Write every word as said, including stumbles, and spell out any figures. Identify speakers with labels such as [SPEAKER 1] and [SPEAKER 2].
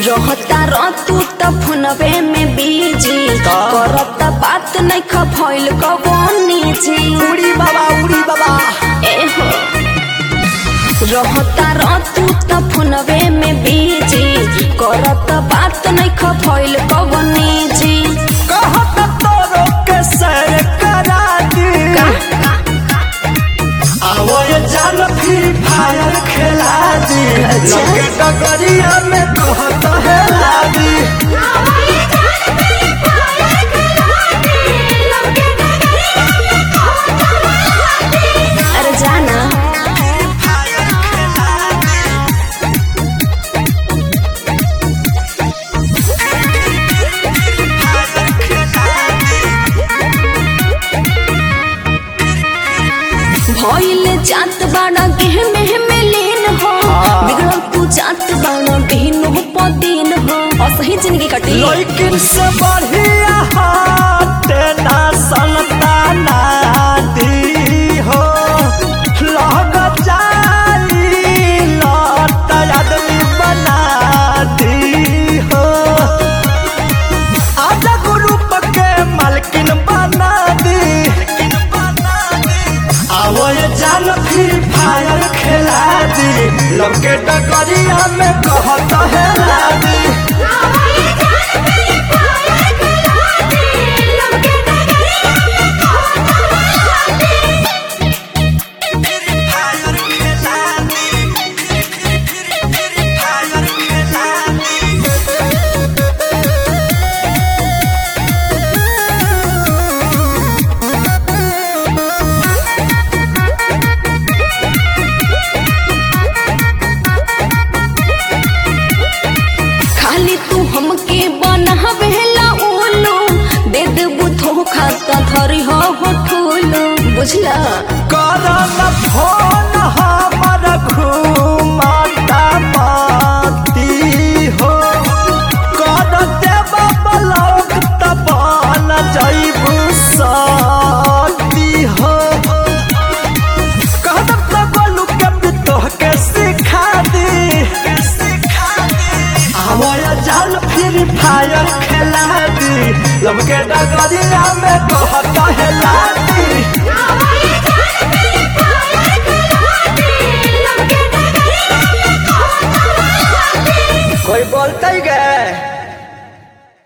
[SPEAKER 1] रहता रतू त फोनवे में बिजी करत बात नहीं खफैल कबनी जी
[SPEAKER 2] उड़ी बाबा उड़ी बाबा
[SPEAKER 1] एहो रहता रतू त फोनवे में बिजी करत बात नहीं खफैल कबनी जी
[SPEAKER 2] कहत तोरो के सर करा दी आवो ये जान फ्री फायर खेला दी लगे डगरिया में कहत है लादी
[SPEAKER 1] अरे जाना भइल जात बाड़ा गेह में में लीन हो बिगड़ल तू जात बाड़ा दिन हो पदीन हो असही जिंदगी कटी
[SPEAKER 2] लेकिन से बढ़िया हाथे ना संताना दी हो लग जाई लत आदमी बना दी हो आधा ग्रुप के मालकिन बना दी आवो ये जान फ्री फायर खेला दी लगे डगरिया में कहत है लादी
[SPEAKER 1] खाली तू हमके बनहवेला उल्लू दे देबू धोखा त धरी हो होठुलू बुझला
[SPEAKER 2] करम फोन हमर घुमाता माती हो कर देब ब्लॉक त बन जाइबू साथी हो कहब त बोलू के भी तोहके सिखा दी आवया जाल फ्री फायर खेला दी लमके डगरिया में कहत है लादी कोई बोलता ही गए।